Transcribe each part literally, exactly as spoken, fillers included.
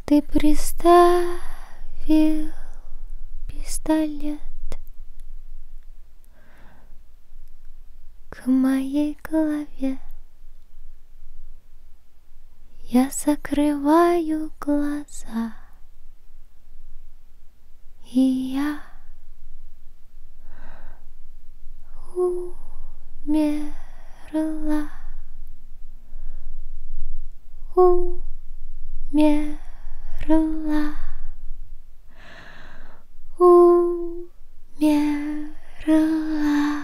Ты приставил пистолет к моей голове. Я закрываю глаза, и я умерла, умерла, умерла.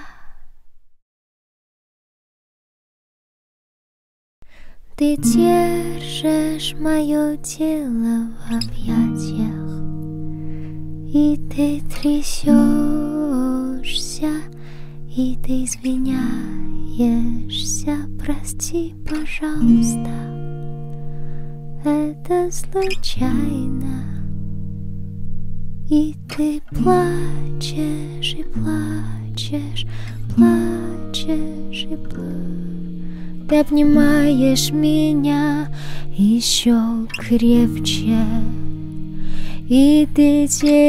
Ты держишь мое тело в объятиях, и ты трясешься, и ты извиняешься. Прости, пожалуйста, это случайно. И ты плачешь, и плачешь, плачешь, и плачешь. Ты обнимаешь меня еще крепче, и ты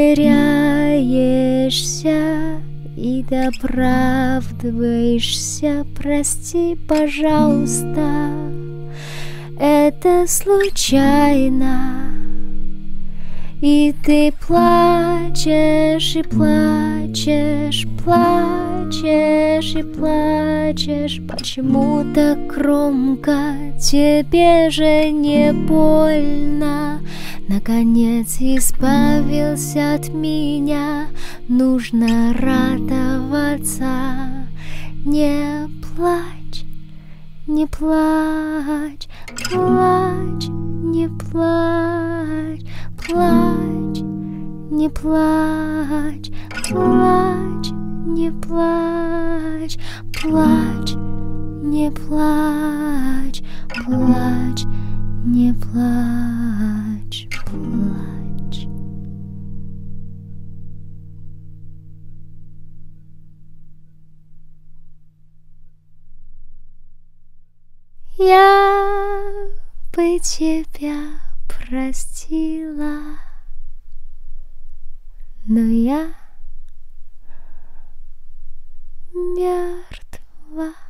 теряешься, и ты оправдываешься. Прости, пожалуйста, это случайно. И ты плачешь, и плачешь, плачешь, и плачешь. Почему так громко? Тебе же не больно. Наконец избавился от меня. Нужно радоваться. Не плачь, не плачь, плачь, не плачь. Плачь, не плачь, плачь, не плачь, плачь, не плачь, плачь, не плачь, плачь. Я бы тебя простила, но я мертва.